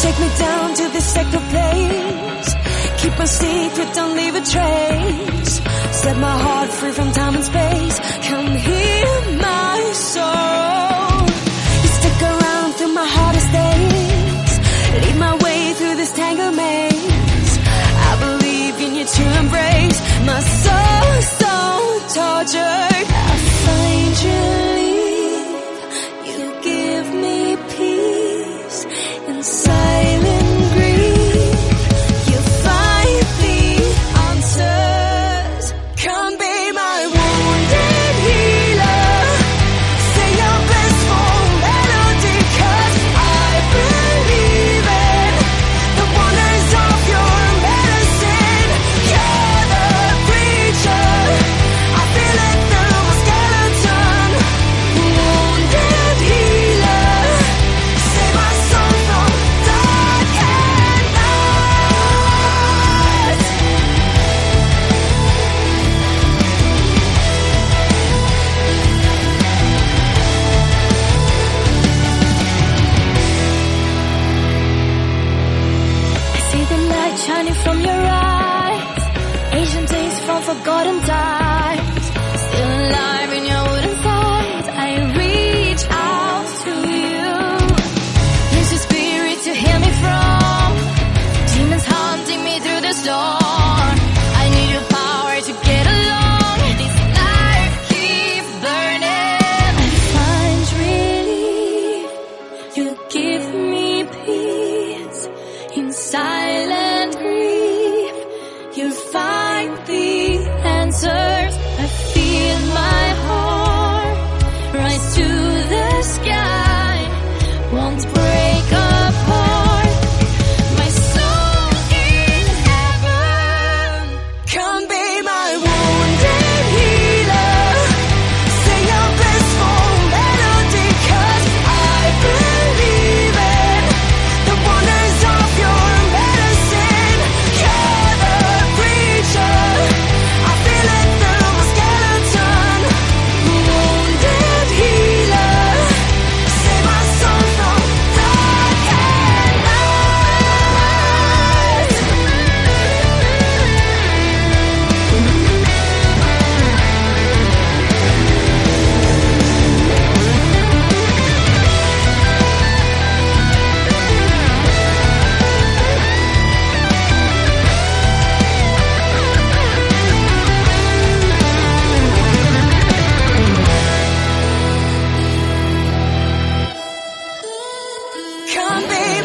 Take me down to this sacred place. Keep a secret, don't leave a trace. Set my heart free from time and space. Come heal my soul. You stick around through my hardest days. Lead my way through this tangled maze. I believe in your true embrace. My soul so tortured. I find relief. You give me peace in silent grief. You find the answers. Come be my wounded healer. Say your blissful melody, 'cause I believe in the wonders of your medicine. You're the preacher. I feel it through my skeleton. Wounded healer. Save my soul from dark and night. I see the light shining from your eyes. Ancient days from forgotten times. Still alive in your wooden thighs. I reach out to you. Use your spirit to heal me from demons haunting me through the storm. I need your power to get along. This life keeps burning. I find relief. You give me peace in silent grief. You'll find the answers. I feel my heart rise to the sky. Won't break apart. My soul in heaven. Come be my wounded healer. Say your blissful melody, 'cause I believe in the wonders of your medicine. You're the preacher. I feel it through my skeleton. Wounded healer. Save my soul from dark and night. Come be